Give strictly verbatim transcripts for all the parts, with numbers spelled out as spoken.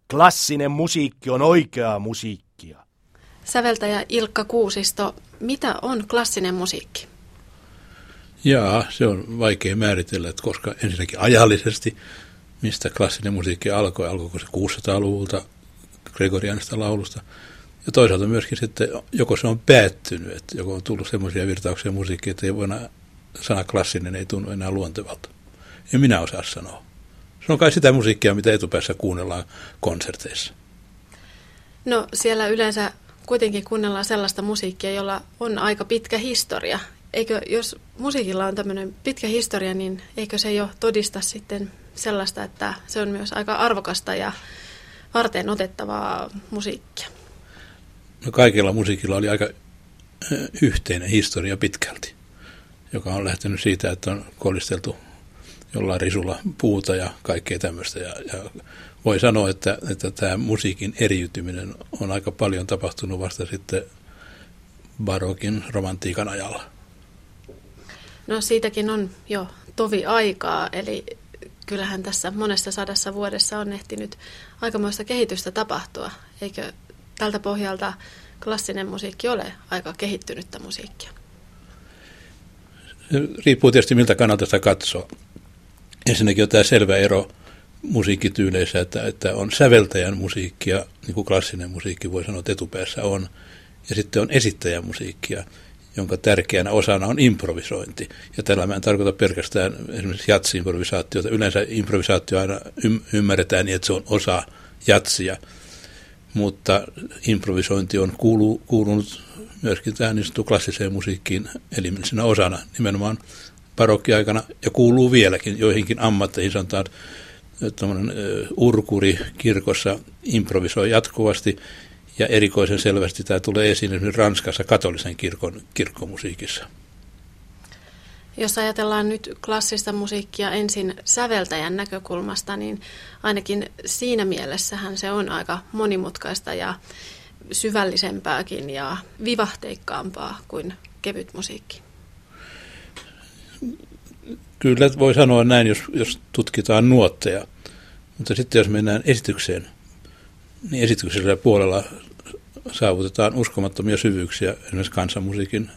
Klassinen musiikki on oikeaa musiikkia. Säveltäjä Ilkka Kuusisto, mitä on klassinen musiikki? Jaa, se on vaikea määritellä, että koska ensinnäkin ajallisesti, mistä klassinen musiikki alkoi, alkoiko se kuusisataaluvulta gregorianista laulusta, ja toisaalta myöskin sitten, joko se on päättynyt, että joko on tullut semmoisia virtauksia musiikkia, että ei voi enää, sana klassinen ei tunnu enää luontevalta. En minä osaa sanoa. Se on kai sitä musiikkia, mitä etupäässä kuunnellaan konserteissa. No siellä yleensä kuitenkin kuunnellaan sellaista musiikkia, jolla on aika pitkä historia. Eikö, jos musiikilla on tämmöinen pitkä historia, niin eikö se jo todista sitten sellaista, että se on myös aika arvokasta ja varten otettavaa musiikkia? No kaikilla musiikilla oli aika yhteinen historia pitkälti, joka on lähtenyt siitä, että on kolisteltu jollain risulla puuta ja kaikkea tämmöistä. Ja, ja voi sanoa, että, että tämä musiikin eriytyminen on aika paljon tapahtunut vasta sitten barokin romantiikan ajalla. No siitäkin on jo tovi aikaa, eli kyllähän tässä monessa sadassa vuodessa on ehtinyt aikamoista kehitystä tapahtua. Eikö tältä pohjalta klassinen musiikki ole aika kehittynyttä musiikkia? Se riippuu tietysti miltä kannalta sitä katsoo. Ensinnäkin on tämä selvä ero musiikkityyleissä, että, että on säveltäjän musiikkia, niin kuin klassinen musiikki voi sanoa, että etupäässä on, ja sitten on esittäjän musiikkia, jonka tärkeänä osana on improvisointi. Ja tällä mä en tarkoita pelkästään esimerkiksi jatsi-improvisaatiota. Yleensä improvisaatio aina ym- ymmärretään niin, että se on osa jatsia, mutta improvisointi on kuulu, kuulunut myöskin tähän niin sanottuun klassiseen musiikkiin elimellisenä osana nimenomaan barokkiaikana ja kuuluu vieläkin joihinkin ammatteihin. Sanotaan, että urkuri kirkossa improvisoi jatkuvasti ja erikoisen selvästi tämä tulee esiin esimerkiksi Ranskassa katolisen kirkon kirkkomusiikissa. Jos ajatellaan nyt klassista musiikkia ensin säveltäjän näkökulmasta, niin ainakin siinä mielessähän se on aika monimutkaista ja syvällisempääkin ja vivahteikkaampaa kuin kevyt musiikki. Kyllä voi sanoa näin, jos, jos tutkitaan nuotteja, mutta sitten jos mennään esitykseen, niin esityksellä puolella saavutetaan uskomattomia syvyyksiä esimerkiksi kansanmusiikin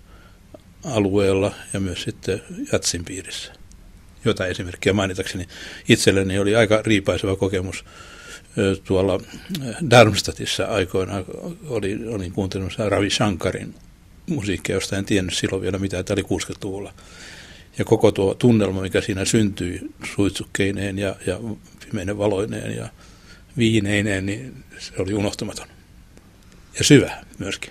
alueella ja myös sitten jatsin piirissä. Jotain esimerkkiä mainitakseni. Itselleni oli aika riipaiseva kokemus tuolla Darmstadtissa aikoinaan. Oli, olin kuuntelemassa Ravi Shankarin musiikkia, josta en tiennyt silloin vielä mitään. Tämä oli kuusikymmentäluvulla. Ja koko tuo tunnelma, mikä siinä syntyi suitsukkeineen ja, ja pimeinen valoineen ja viineineen, niin se oli unohtumaton. Ja syvä myöskin.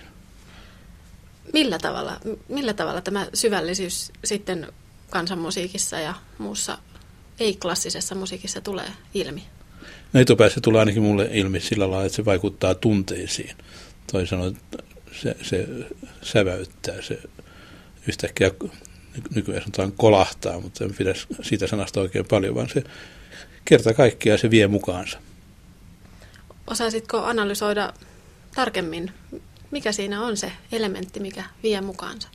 Millä tavalla, millä tavalla tämä syvällisyys sitten kansanmusiikissa ja muussa ei-klassisessa musiikissa tulee ilmi? No etupäässä tulee ainakin mulle ilmi sillä lailla, että se vaikuttaa tunteisiin. Toisin sanoen se, se säväyttää, se yhtäkkiä nykyään sanotaan kolahtaa, mutta en pidä siitä sanasta oikein paljon, vaan se kerta kaikkiaan se vie mukaansa. Osaisitko analysoida tarkemmin, mikä siinä on se elementti, mikä vie mukaansa?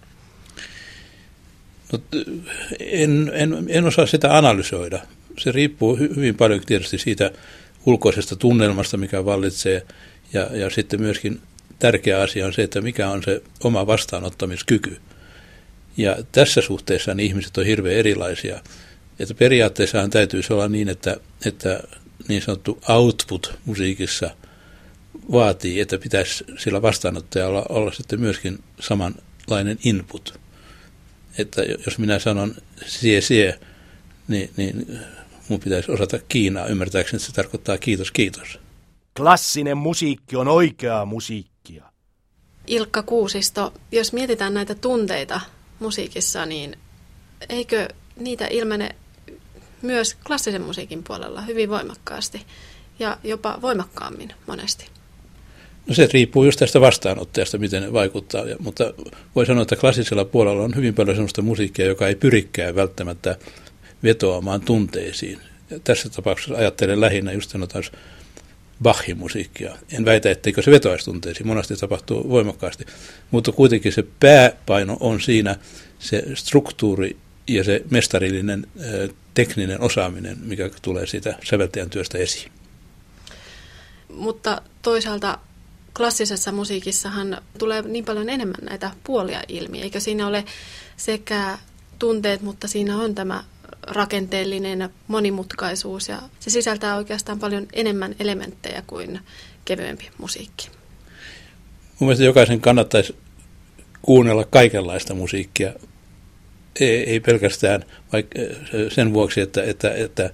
No, en, en, en osaa sitä analysoida. Se riippuu hyvin paljon tietysti siitä ulkoisesta tunnelmasta, mikä vallitsee, ja, ja sitten myöskin tärkeä asia on se, että mikä on se oma vastaanottamiskyky. Ja tässä suhteessa niin ihmiset on hirveän erilaisia. Että periaatteessahan täytyisi olla niin, että, että niin sanottu output musiikissa vaatii, että pitäisi sillä vastaanottajalla olla sitten myöskin samanlainen input. Että jos minä sanon sie sie, niin, niin mun pitäisi osata Kiinaa ymmärtääkseni, että se tarkoittaa kiitos kiitos. Klassinen musiikki on oikeaa musiikkia. Ilkka Kuusisto, jos mietitään näitä tunteita musiikissa, niin eikö niitä ilmene myös klassisen musiikin puolella hyvin voimakkaasti ja jopa voimakkaammin monesti? No se riippuu just tästä vastaanottajasta, miten ne vaikuttaa, mutta voi sanoa, että klassisella puolella on hyvin paljon sellaista musiikkia, joka ei pyrikään välttämättä vetoamaan tunteisiin. Ja tässä tapauksessa ajattelen lähinnä just sanotaan Bachin musiikkia. En väitä, etteikö se vetoaisi tunteisiin, monesti tapahtuu voimakkaasti, mutta kuitenkin se pääpaino on siinä se struktuuri ja se mestarillinen tekninen osaaminen, mikä tulee siitä säveltäjän työstä esiin. mutta toisaalta klassisessa musiikissahan tulee niin paljon enemmän näitä puolia ilmi. Eikö siinä ole sekä tunteet, mutta siinä on tämä rakenteellinen monimutkaisuus ja se sisältää oikeastaan paljon enemmän elementtejä kuin kevyempi musiikki. Mun mielestä jokaisen kannattaisi kuunnella kaikenlaista musiikkia, ei, ei pelkästään vaikka sen vuoksi, että, että, että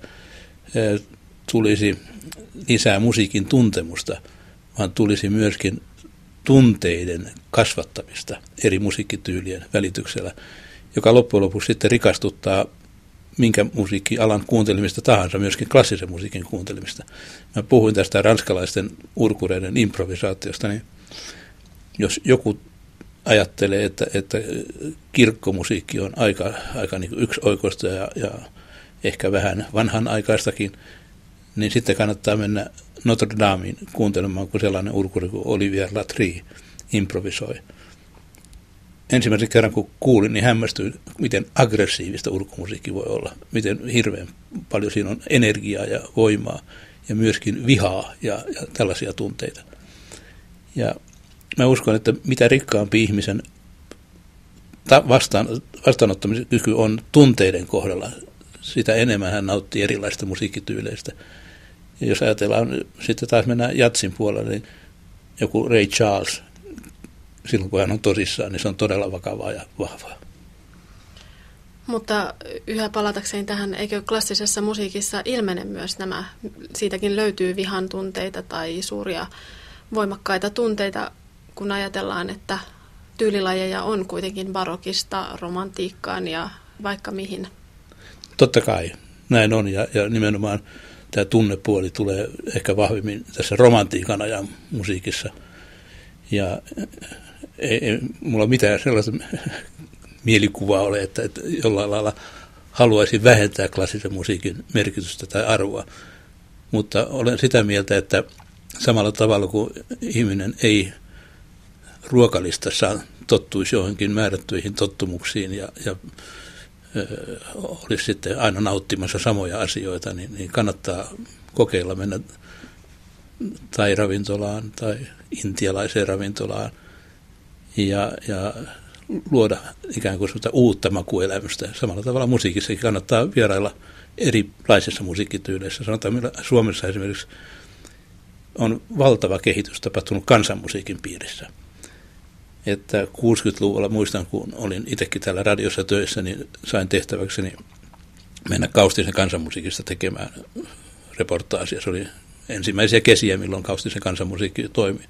tulisi lisää musiikin tuntemusta, vaan tulisi myöskin tunteiden kasvattamista eri musiikkityylien välityksellä, joka loppujen lopuksi sitten rikastuttaa minkä musiikkialan kuuntelemista tahansa, myöskin klassisen musiikin kuuntelemista. Mä puhuin tästä ranskalaisten urkureiden improvisaatiosta, niin jos joku ajattelee, että, että kirkkomusiikki on aika, aika niin kuin yksioikoista ja, ja ehkä vähän vanhanaikaistakin, niin sitten kannattaa mennä Notre Dameen kuuntelemaan, kun sellainen urkuri kuin Olivier Latry improvisoi. Ensimmäisen kerran kun kuulin, niin hämmästyin, miten aggressiivista urkumusiikki voi olla, miten hirveän paljon siinä on energiaa ja voimaa ja myöskin vihaa ja, ja tällaisia tunteita. Ja mä uskon, että mitä rikkaampi ihmisen vastaan, vastaanottamisen kyky on tunteiden kohdalla, sitä enemmän hän nauttii erilaisista musiikkityyleistä. Ja jos ajatellaan, sitten taas mennään jatsin puolelle, niin joku Ray Charles, silloin kun hän on tosissaan, niin se on todella vakavaa ja vahvaa. Mutta yhä palatakseen tähän, eikö klassisessa musiikissa ilmene myös nämä, siitäkin löytyy vihan tunteita tai suuria voimakkaita tunteita, kun ajatellaan, että tyylilajeja on kuitenkin barokista romantiikkaan ja vaikka mihin. Totta kai, näin on ja, ja nimenomaan tämä tunnepuoli tulee ehkä vahvimmin tässä romantiikan ajan musiikissa. Ja ei, ei mulla mitään sellaista mielikuvaa ole, että, että jollain lailla haluaisin vähentää klassisen musiikin merkitystä tai arvoa. Mutta olen sitä mieltä, että samalla tavalla kuin ihminen ei ruokalistassa tottuisi johonkin määrättyihin tottumuksiin ja, ja ö, olisi sitten aina nauttimassa samoja asioita, niin, niin kannattaa kokeilla mennä tai ravintolaan tai intialaiseen ravintolaan ja, ja luoda ikään kuin uutta makuelämystä. Samalla tavalla musiikissakin kannattaa vierailla erilaisissa musiikkityyleissä. Sanotaan, että Suomessa esimerkiksi on valtava kehitys tapahtunut kansanmusiikin piirissä. Että kuusikymmentäluvulla muistan, kun olin itsekin täällä radiossa töissä, niin sain tehtäväkseni mennä Kaustisen kansanmusiikista tekemään reportaasia. Se oli ensimmäisiä kesiä, milloin Kaustisen kansanmusiikki toimi.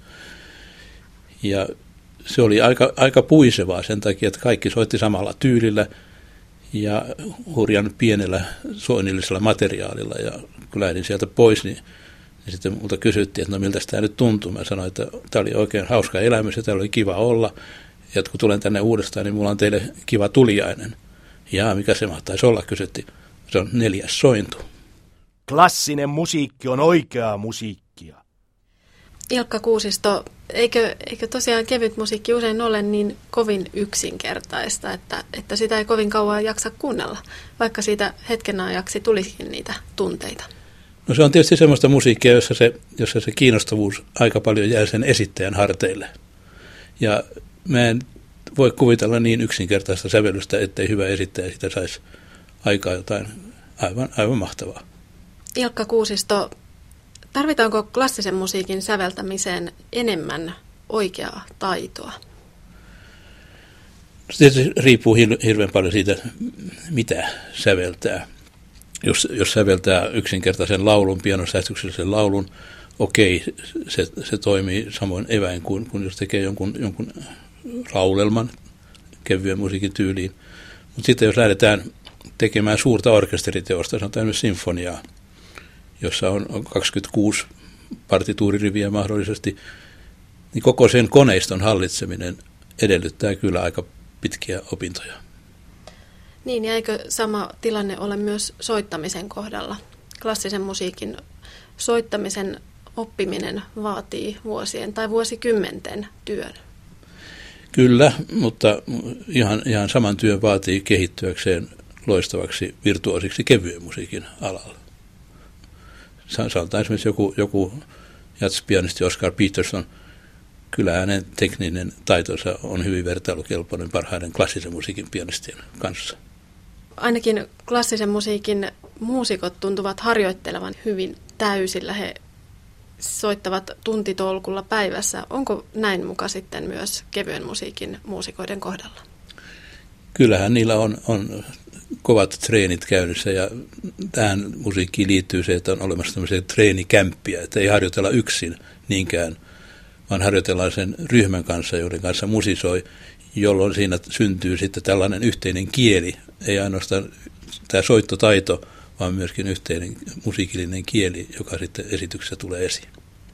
Ja se oli aika, aika puisevaa sen takia, että kaikki soitti samalla tyylillä ja hurjan pienellä soinnillisella materiaalilla. Ja kun lähdin sieltä pois, niin, niin sitten multa kysyttiin, että no miltä tämä nyt tuntuu. Mä sanoin, että tämä oli oikein hauska elämys ja täällä oli kiva olla. Ja kun tulen tänne uudestaan, niin mulla on teille kiva tuliainen. Ja mikä se mahtaisi olla, kysyttiin. Se on neljäs sointu. Klassinen musiikki on oikeaa musiikkia. Ilkka Kuusisto, eikö, eikö tosiaan kevyt musiikki usein ole niin kovin yksinkertaista, että, että sitä ei kovin kauan jaksa kuunnella, vaikka siitä hetken ajaksi tulisikin niitä tunteita? No se on tietysti semmoista musiikkia, jossa se, jossa se kiinnostavuus aika paljon jää sen esittäjän harteille. Ja mä en voi kuvitella niin yksinkertaista sävellystä, ettei hyvä esittäjä sitä saisi aikaa jotain aivan, aivan mahtavaa. Ilkka Kuusisto, tarvitaanko klassisen musiikin säveltämiseen enemmän oikeaa taitoa? Se tietysti riippuu hirveän paljon siitä, mitä säveltää. Jos, jos säveltää yksinkertaisen laulun, pianosäestyksellisen laulun, okei, se, se toimii samoin eväin kuin, kuin jos tekee jonkun, jonkun laulelman kevyen musiikin tyyliin. Mutta sitten jos lähdetään tekemään suurta orkesteriteosta, sanotaan myös sinfoniaa, jossa on kaksikymmentäkuusi partituuririviä mahdollisesti, niin koko sen koneiston hallitseminen edellyttää kyllä aika pitkiä opintoja. Niin, ja eikö sama tilanne ole myös soittamisen kohdalla? Klassisen musiikin soittamisen oppiminen vaatii vuosien tai vuosikymmenten työn. Kyllä, mutta ihan, ihan saman työn vaatii kehittyäkseen loistavaksi virtuosiksi kevyen musiikin alalla. Sanotaan esimerkiksi joku, joku jazz-pianisti Oscar Peterson. Kyllä hänen tekninen taitonsa on hyvin vertailukelpoinen parhaiden klassisen musiikin pianistien kanssa. Ainakin klassisen musiikin muusikot tuntuvat harjoittelevan hyvin täysillä. He soittavat tuntitolkulla päivässä. Onko näin muka sitten myös kevyen musiikin muusikoiden kohdalla? Kyllähän niillä on, on kovat treenit käynnissä ja tähän musiikkiin liittyy se, että on olemassa tämmöisiä treenikämppiä, että ei harjoitella yksin niinkään, vaan harjoitellaan sen ryhmän kanssa, joiden kanssa musisoi, jolloin siinä syntyy sitten tällainen yhteinen kieli, ei ainoastaan tämä soittotaito, vaan myöskin yhteinen musiikillinen kieli, joka sitten esityksessä tulee esiin.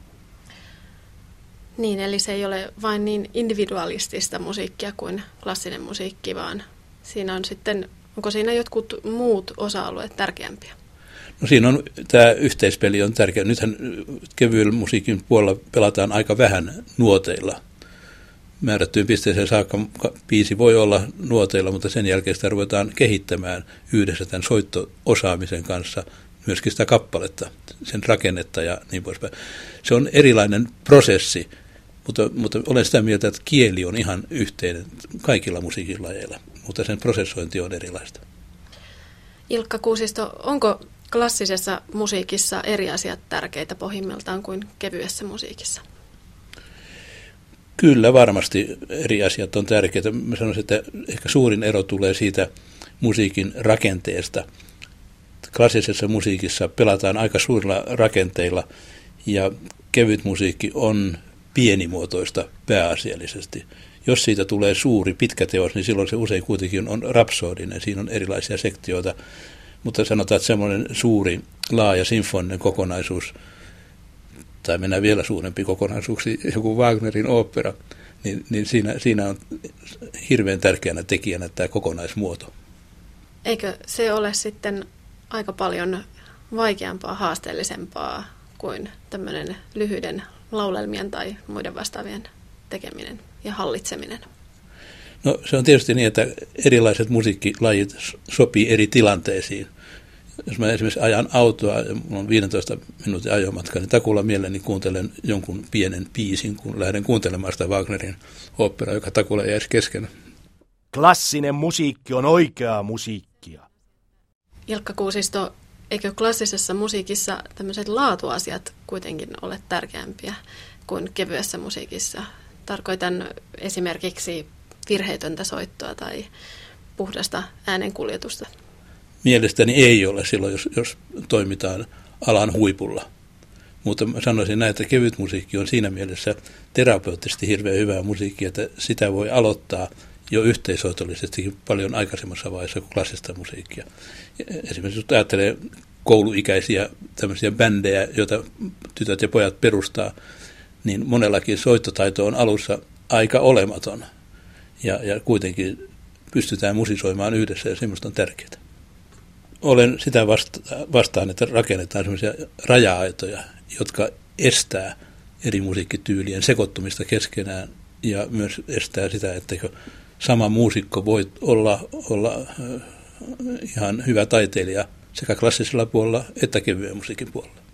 Niin, eli se ei ole vain niin individualistista musiikkia kuin klassinen musiikki, vaan siinä on sitten, onko siinä jotkut muut osa-alueet tärkeämpiä? No siinä on, tämä yhteispeli on tärkeä. Nythän kevyen musiikin puolella pelataan aika vähän nuoteilla. Määrättyyn pisteeseen saakka biisi voi olla nuoteilla, mutta sen jälkeen sitä ruvetaan kehittämään yhdessä tämän soitto-osaamisen kanssa, myöskin sitä kappaletta, sen rakennetta ja niin poispäin. Se on erilainen prosessi, mutta, mutta olen sitä mieltä, että kieli on ihan yhteinen kaikilla musiikin lajeilla, mutta sen prosessointi on erilaista. Ilkka Kuusisto, onko klassisessa musiikissa eri asiat tärkeitä pohjimmiltaan kuin kevyessä musiikissa? Kyllä varmasti eri asiat on tärkeitä. Mä sanoisin, että ehkä suurin ero tulee siitä musiikin rakenteesta. Klassisessa musiikissa pelataan aika suurilla rakenteilla ja kevyt musiikki on pienimuotoista pääasiallisesti. Jos siitä tulee suuri, pitkä teos, niin silloin se usein kuitenkin on rapsodinen. Siinä on erilaisia sektioita, mutta sanotaan, että semmoinen suuri, laaja sinfoninen kokonaisuus, tai mennään vielä suurempi kokonaisuuksi, joku Wagnerin opera, niin, niin siinä, siinä on hirveän tärkeänä tekijänä tämä kokonaismuoto. Eikö se ole sitten aika paljon vaikeampaa, haasteellisempaa kuin tämmöinen lyhyiden laulelmien tai muiden vastaavien tekeminen ja hallitseminen? No se on tietysti niin, että erilaiset musiikkilajit sopii eri tilanteisiin. Jos mä esimerkiksi ajan autoa ja mulla on viisitoista minuutin ajomatka, niin takuulla mielelläni kuuntelen jonkun pienen biisin, kun lähden kuuntelemaan sitä Wagnerin oopperaa, joka takuulla jäisi kesken. Klassinen musiikki on oikeaa musiikkia. Ilkka Kuusisto, eikö klassisessa musiikissa tämmöiset laatuasiat kuitenkin ole tärkeämpiä kuin kevyessä musiikissa? Tarkoitan esimerkiksi virheetöntä soittoa tai puhdasta äänenkuljetusta. Mielestäni ei ole silloin, jos, jos toimitaan alan huipulla. Mutta mä sanoisin näin, että kevyt musiikki on siinä mielessä terapeuttisesti hirveän hyvää musiikkia, että sitä voi aloittaa jo yhteissoitollisestikin paljon aikaisemmassa vaiheessa kuin klassista musiikkia. Esimerkiksi jos ajattelee kouluikäisiä tämmöisiä bändejä, joita tytöt ja pojat perustaa, niin monellakin soittotaito on alussa aika olematon. Ja, ja kuitenkin pystytään musisoimaan yhdessä ja semmoista on tärkeää. Olen sitä vasta- vastaan, että rakennetaan semmoisia raja-aitoja, jotka estää eri musiikkityylien sekoittumista keskenään ja myös estää sitä, että sama muusikko voi olla, olla ihan hyvä taiteilija sekä klassisella puolella että kevyen musiikin puolella.